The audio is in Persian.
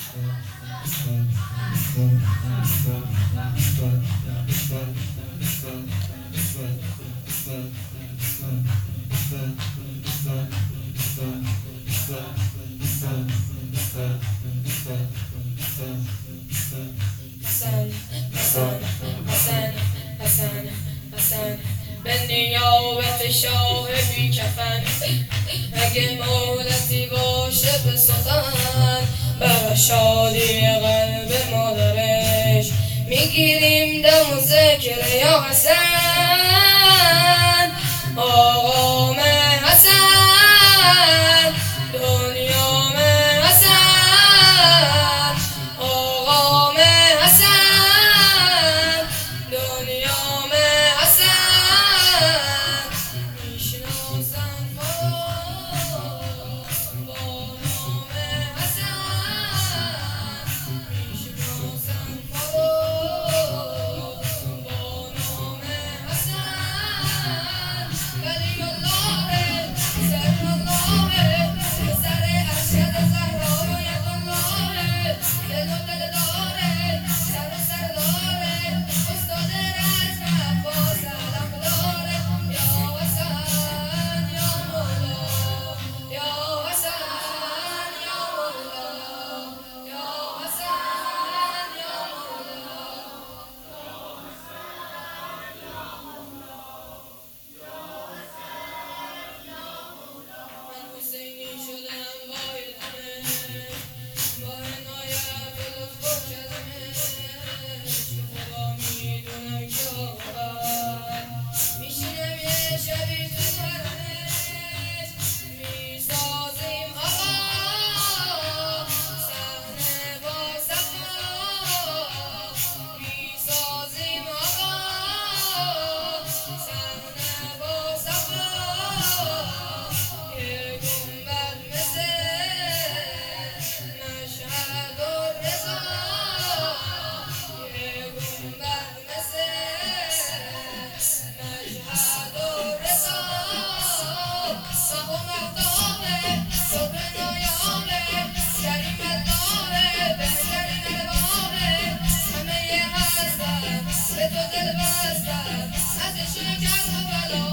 حسن به نیابت شاه بی کفن، اگه مولتی باشه به سخن، بر شادی قلب مادرش میگیریم دم و ذکر یا حسن. آقام حسن، دنیام حسن، آقام حسن، دنیام حسن، میشناسن ما با نام حسن، میشناسن ما با نام حسن. ولی الله سر الله سر ارشد زهرا باید الله، دل و دل داره سر و سر داره، استاد رزم عباس علم داره. یا حسن یا مولا، یا حسن یا مولا، یا حسن یا مولا. من حسینی شدم وای دمش، با عنایت و لطف و کرمش، که خدا میدونم که آقابت میشینم یه شبی تو حرمش، میسازیم آقا صحنه با صفا، میسازیم آقا صحنه با صفا. یه گنبد مثل مشهد و رضا، یه گنبد مثل مشهد و رضا، صف و مقدامه صبح نایامه، کریم اللهه بهترین الوانه، همه هستن به تو دل بستن، ازشون کرد و بلا